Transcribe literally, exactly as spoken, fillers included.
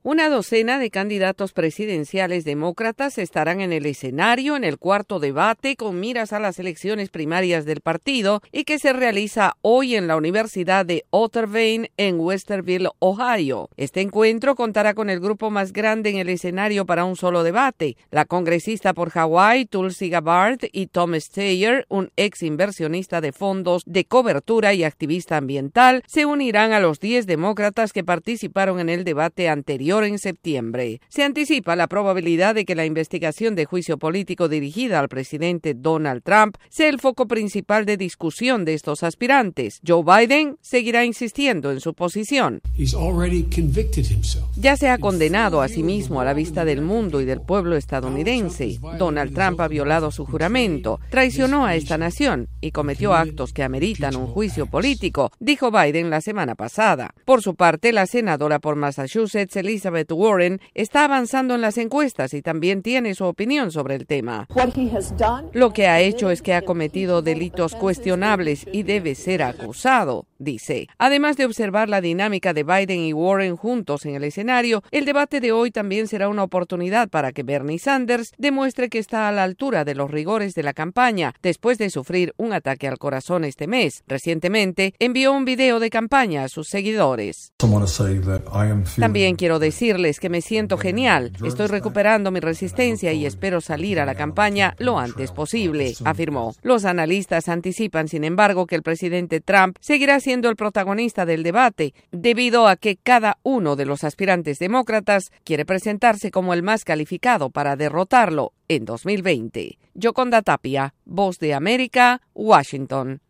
Una docena de candidatos presidenciales demócratas estarán en el escenario en el cuarto debate con miras a las elecciones primarias del partido y que se realiza hoy en la Universidad de Otterbein en Westerville, Ohio. Este encuentro contará con el grupo más grande en el escenario para un solo debate. La congresista por Hawái, Tulsi Gabbard, y Tom Steyer, un ex inversionista de fondos de cobertura y activista ambiental, se unirán a los diez demócratas que participaron en el debate anterior en septiembre. Se anticipa la probabilidad de que la investigación de juicio político dirigida al presidente Donald Trump sea el foco principal de discusión de estos aspirantes. Joe Biden seguirá insistiendo en su posición. Ya se ha condenado a sí mismo a la vista del mundo y del pueblo estadounidense. Donald Trump ha violado su juramento, traicionó a esta nación y cometió actos que ameritan un juicio político, dijo Biden la semana pasada. Por su parte, la senadora por Massachusetts, Elizabeth Warren, está avanzando en las encuestas y también tiene su opinión sobre el tema. Lo que ha hecho es que ha cometido delitos cuestionables y debe ser acusado, dice. Además de observar la dinámica de Biden y Warren juntos en el escenario, el debate de hoy también será una oportunidad para que Bernie Sanders demuestre que está a la altura de los rigores de la campaña después de sufrir un ataque al corazón este mes. Recientemente envió un video de campaña a sus seguidores. También quiero decirles que me siento genial. Estoy recuperando mi resistencia y espero salir a la campaña lo antes posible, afirmó. Los analistas anticipan, sin embargo, que el presidente Trump seguirá siendo el protagonista del debate, debido a que cada uno de los aspirantes demócratas quiere presentarse como el más calificado para derrotarlo en dos mil veinte. Yoconda Tapia, Voz de América, Washington.